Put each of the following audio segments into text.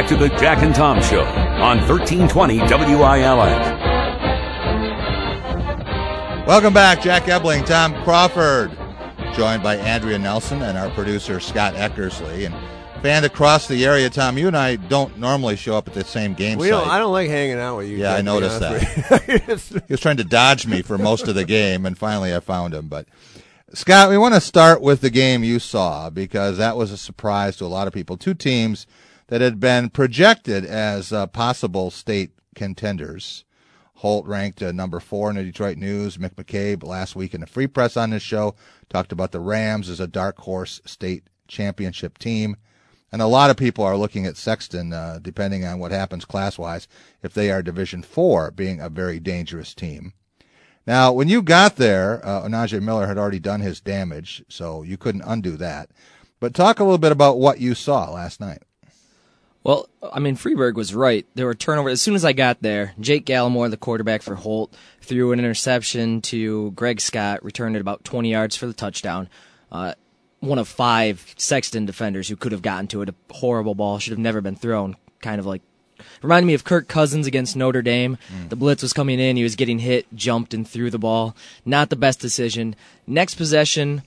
back to the Jack and Tom Show on 1320 WILF. Welcome back, Jack Ebling, Tom Crawford, joined by Andrea Nelson and our producer Scott Eckersley. And fans across the area, Tom, you and I don't normally show up at the same game site. I don't like hanging out with you. Yeah, I noticed that. He was trying to dodge me for most of the game, and finally I found him. But Scott, we want to start with the game you saw because that was a surprise to a lot of people. Two teams that had been projected as possible state contenders. Holt ranked number 4 in the Detroit News. Mick McCabe last week in the Free Press on this show talked about the Rams as a dark horse state championship team. And a lot of people are looking at Sexton, depending on what happens class-wise, if they are Division IV, being a very dangerous team. Now, when you got there, Onaje Miller had already done his damage, so you couldn't undo that. But talk a little bit about what you saw last night. Well, I mean, Freeberg was right. There were turnovers. As soon as I got there, Jake Gallimore, the quarterback for Holt, threw an interception to Greg Scott, returned it about 20 yards for the touchdown. One of 5 Sexton defenders who could have gotten to it. A horrible ball, should have never been thrown. Kind of like, reminded me of Kirk Cousins against Notre Dame. The blitz was coming in, he was getting hit, jumped and threw the ball. Not the best decision. Next possession,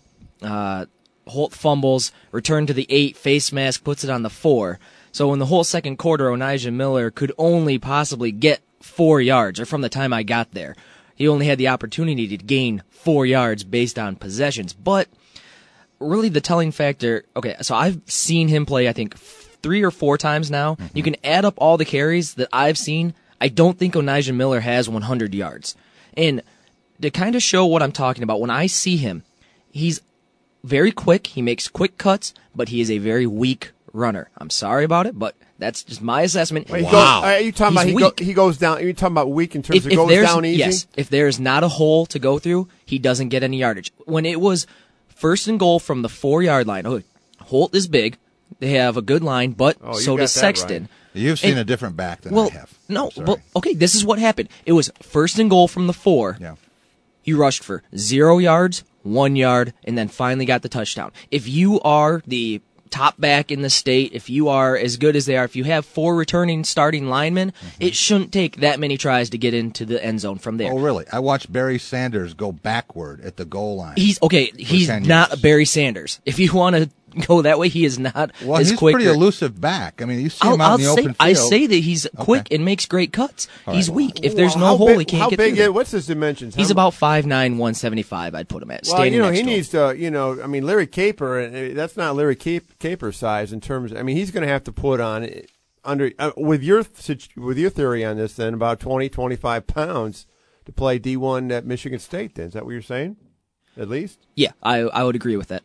Holt fumbles, returned to the 8, face mask, puts it on the 4. So in the whole second quarter, Onaje Miller could only possibly get 4 yards, or from the time I got there. He only had the opportunity to gain 4 yards based on possessions. But really the telling factor, okay, so I've seen him play, I think, 3 or 4 times now. Mm-hmm. You can add up all the carries that I've seen. I don't think Onaje Miller has 100 yards. And to kind of show what I'm talking about, when I see him, he's very quick. He makes quick cuts, but he is a very weak runner. I'm sorry about it, but that's just my assessment. Wait, wow. Are you talking about he goes down? Are you talking about weak in terms of goes down easy? Yes. If there's not a hole to go through, he doesn't get any yardage. When it was first and goal from the 4-yard line, Holt is big. They have a good line, but so does Sexton. Right. You've seen a different back than I have. No, but okay, this is what happened. It was first and goal from the 4. Yeah. He rushed for 0 yards, 1 yard, and then finally got the touchdown. If you are the top back in the state, if you are as good as they are, if you have 4 returning starting linemen, it shouldn't take that many tries to get into the end zone from there. Oh, really? I watched Barry Sanders go backward at the goal line. He's not a Barry Sanders. If you want to go that way, he is not as quick. Well, he's pretty elusive back. I mean, you see him out in the open field. I say that he's quick and makes great cuts. He's weak. If there's no hole, he can't get through there. What's his dimensions? He's about 5'9", 175, I'd put him at. Well, he needs to, I mean, Larry Caper, that's not Larry Caper size in terms, I mean, he's going to have to put on, with your theory on this then, about 20, 25 pounds to play D1 at Michigan State then. Is that what you're saying? At least? Yeah, I would agree with that.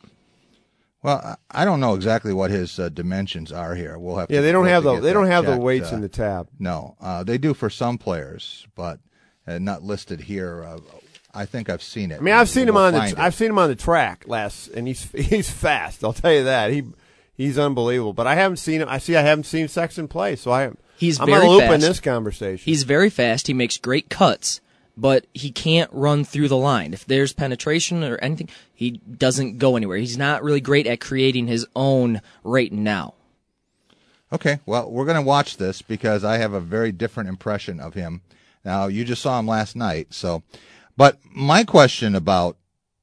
Well, I don't know exactly what his dimensions are here. We'll have to. Yeah, they don't have the weights in the tab. No, they do for some players, but not listed here. I think I've seen it. I mean, I've seen him on the track and he's fast. I'll tell you that he's unbelievable. But I haven't seen him. I haven't seen Sexton play, so I'm on a loop in this conversation. He's very fast. He makes great cuts, but he can't run through the line. If there's penetration or anything, he doesn't go anywhere. He's not really great at creating his own right now. Okay, well, we're going to watch this because I have a very different impression of him. Now, you just saw him last night, but my question about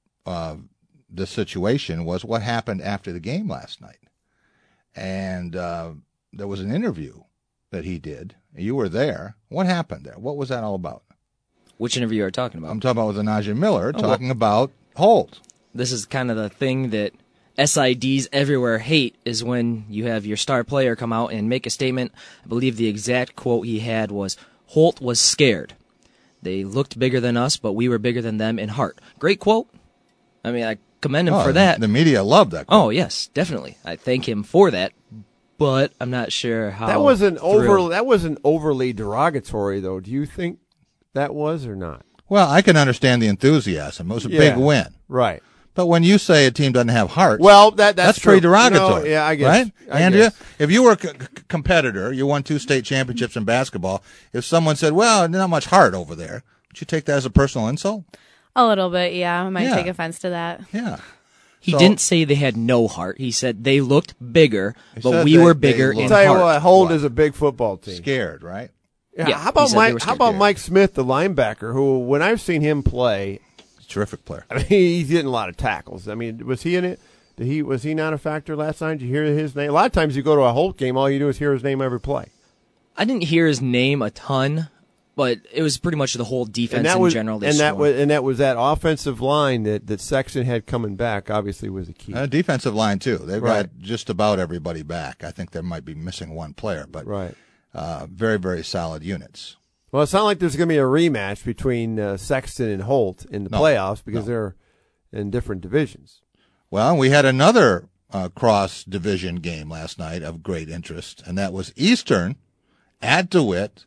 the situation was what happened after the game last night. And there was an interview that he did. You were there. What happened there? What was that all about? Which interview are you talking about? I'm talking about with Onaje Miller, talking about Holt. This is kind of the thing that SIDs everywhere hate, is when you have your star player come out and make a statement. I believe the exact quote he had was, "Holt was scared. They looked bigger than us, but we were bigger than them in heart." Great quote. I mean, I commend him for that. The media loved that quote. Oh, yes, definitely. I thank him for that, but I'm not sure how. That wasn't overly derogatory, though. Do you think that was or not? Well, I can understand the enthusiasm. It was a big win. Right. But when you say a team doesn't have heart, well, that's pretty derogatory. No, yeah, I guess. Right? Andrea, if you were a competitor, you won 2 state championships in basketball, if someone said, well, not much heart over there, would you take that as a personal insult? A little bit, yeah. I might take offense to that. Yeah. He So- didn't say they had no heart. He said they looked bigger, He but said we they- were they bigger looked- in Tell you heart. what, Holt What? is a big football team. Scared, right? Yeah, Yeah, how he about said they were Mike? How scared. about Mike Smith, the linebacker, who when I've seen him play, Terrific player. I mean, he's getting a lot of tackles. I mean, was he in it? Was he not a factor last night? Did you hear his name? A lot of times you go to a Holt game, all you do is hear his name every play. I didn't hear his name a ton, but it was pretty much the whole defense in general. that was that offensive line that Sexton had coming back. Obviously, was a key. Defensive line, too. They've Right. got just about everybody back. I think they might be missing one player, but Right. very, very solid units. Well, it's not like there's going to be a rematch between Sexton and Holt in the No. playoffs because No. they're in different divisions. Well, we had another cross-division game last night of great interest, and that was Eastern at DeWitt.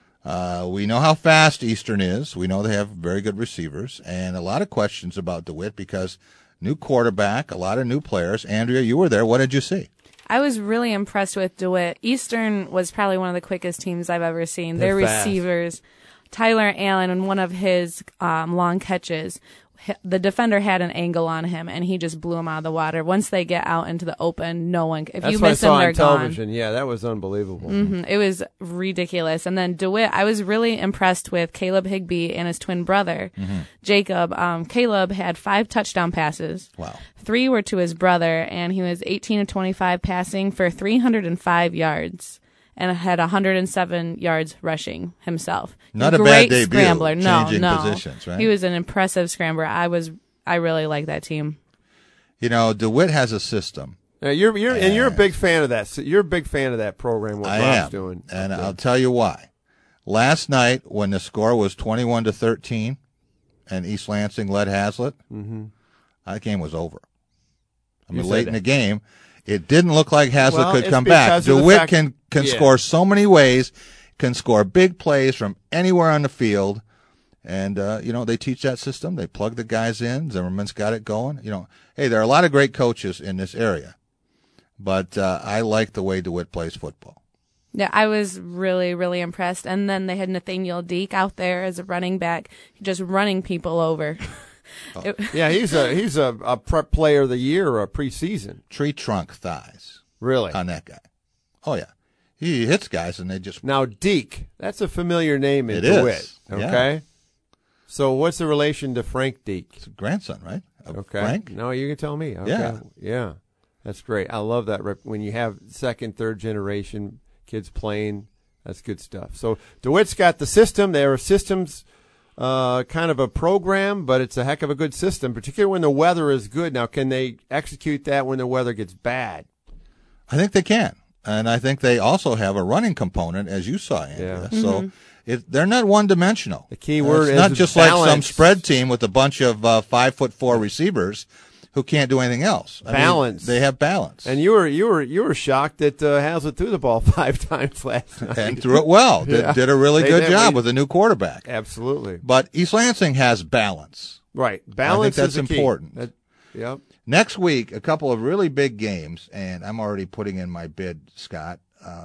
We know how fast Eastern is. We know they have very good receivers, and a lot of questions about DeWitt because new quarterback, a lot of new players. Andrea, you were there. What did you see? I was really impressed with DeWitt. Eastern was probably one of the quickest teams I've ever seen. They're Their fast. receivers, Tyler Allen, and one of his long catches, the defender had an angle on him, and he just blew him out of the water. Once they get out into the open, no one. If That's you what I miss saw them, they're on gone. television. Yeah, that was unbelievable. It was ridiculous. And then DeWitt, I was really impressed with Caleb Higbee and his twin brother, Jacob. Caleb had 5 touchdown passes. Wow. 3 were to his brother, and he was 18 of 25 passing for 305 yards and had 107 yards rushing himself. Not a Great bad debut, scrambler. changing No. positions, right? He was an impressive scrambler. I really like that team. You know, DeWitt has a system. Now, you're a big fan of that. You're a big fan of that program. What I Rob's am, doing, and I'll tell you why. Last night, when the score was 21-13, and East Lansing led Hazlitt, that game was over. I mean, You late said in the game, it didn't look like Hazlitt Well, could it's come back. because of the DeWitt fact- can Yeah. score so many ways, can score big plays from anywhere on the field, and they teach that system. They plug the guys in. Zimmerman's got it going. Hey, there are a lot of great coaches in this area, but I like the way DeWitt plays football. Yeah, I was really, really impressed. And then they had Nathaniel Deke out there as a running back, just running people over. Yeah, he's a prep player of the year or a preseason. Tree trunk thighs Really? on that guy. Oh, yeah. He hits guys, and they just Now, Deke, that's a familiar name in It is. DeWitt. Yeah. Okay. So, what's the relation to Frank Deke? It's a grandson, right? Of Okay. Frank? No, you can tell me. Okay. Yeah. Yeah. That's great. I love that when you have second, third generation kids playing. That's good stuff. So DeWitt's got the system. There are systems, kind of a program, but it's a heck of a good system, particularly when the weather is good. Now, can they execute that when the weather gets bad? I think they can. And I think they also have a running component, as you saw, Andrea. Yeah. So they're not one-dimensional. The key word it's is not just like some balance. spread team with a bunch of 5'4" receivers who can't do anything else. I mean, Balance. they have balance. And you were shocked that Hazlitt threw the ball 5 times last night. And threw it well. Yeah. Did a really They good did. job with a new quarterback. Absolutely. But East Lansing has balance. Right. Balance that's is the key. important. Yep. Next week, a couple of really big games, and I'm already putting in my bid, Scott.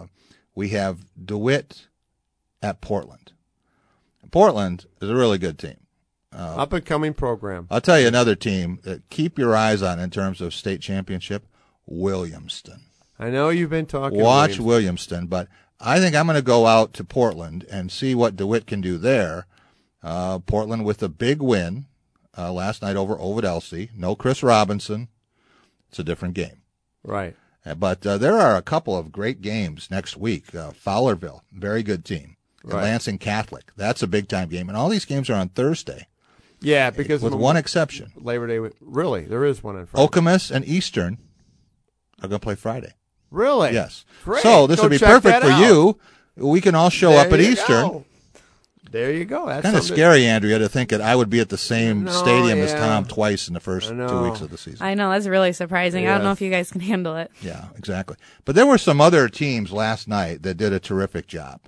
We have DeWitt at Portland. Portland is a really good team. Up and coming program. I'll tell you another team that keep your eyes on in terms of state championship, Williamston. I know you've been talking. Watch Williams. Williamston, but I think I'm going to go out to Portland and see what DeWitt can do there. Portland with a big win last night over Ovid Elsie. No Chris Robinson. It's a different game. Right. But there are a couple of great games next week. Fowlerville, very good team. And Right. Lansing Catholic, that's a big-time game. And all these games are on Thursday, Yeah, because with one exception. Labor Day. Really, there is one on Friday. Okemos and Eastern are going to play Friday. Really? Yes. Great. So this Go would be check perfect that for out. you. We can all show There up at you Eastern. go. There you go. That's Kind of something- scary, Andrea, to think that I would be at the same No, stadium as yeah. Tom twice in the first I 2 know. weeks of the season. I know, that's really surprising. I don't know Yes. if you guys can handle it. Yeah, exactly. But there were some other teams last night that did a terrific job.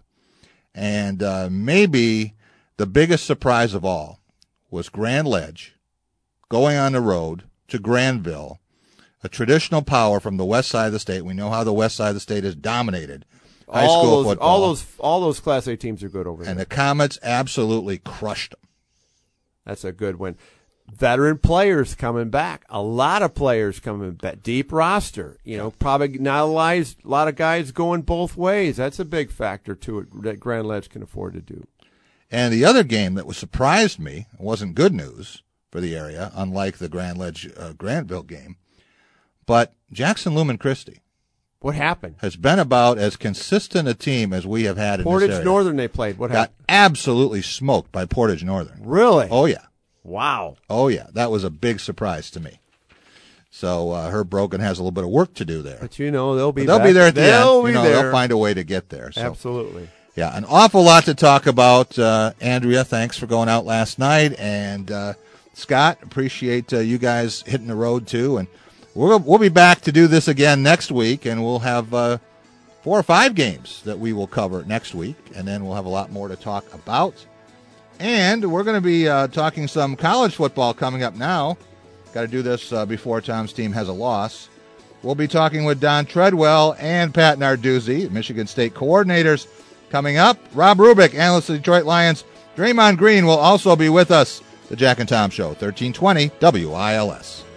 And maybe the biggest surprise of all was Grand Ledge going on the road to Granville, a traditional power from the west side of the state. We know how the west side of the state is dominated. High school football. All those Class A teams are good over there. And the Comets absolutely crushed them. That's a good win. veteran players coming back. A lot of players coming back. Deep roster. Probably not a lot of guys going both ways. That's a big factor to it that Grand Ledge can afford to do. And the other game that surprised me, wasn't good news for the area, unlike the Grand Ledge Grantville game, but Jackson Lumen Christi. What happened? Has been about as consistent a team as we have had in this area. Portage Northern they played. What happened? Got absolutely smoked by Portage Northern. Really? Oh, yeah. Wow. Oh, yeah. That was a big surprise to me. So Herb Brogan has a little bit of work to do there. But, they'll be they'll back. be there at the end. They'll be there. They'll find a way to get there. So. Absolutely. Yeah, an awful lot to talk about. Andrea, thanks for going out last night. And Scott, appreciate you guys hitting the road, too. And we'll be back to do this again next week, and we'll have 4 or 5 games that we will cover next week, and then we'll have a lot more to talk about. And we're going to be talking some college football coming up now. Got to do this before Tom's team has a loss. We'll be talking with Don Treadwell and Pat Narduzzi, Michigan State coordinators, coming up. Rob Rubik, analyst of the Detroit Lions. Draymond Green will also be with us. The Jack and Tom Show, 1320 WILS.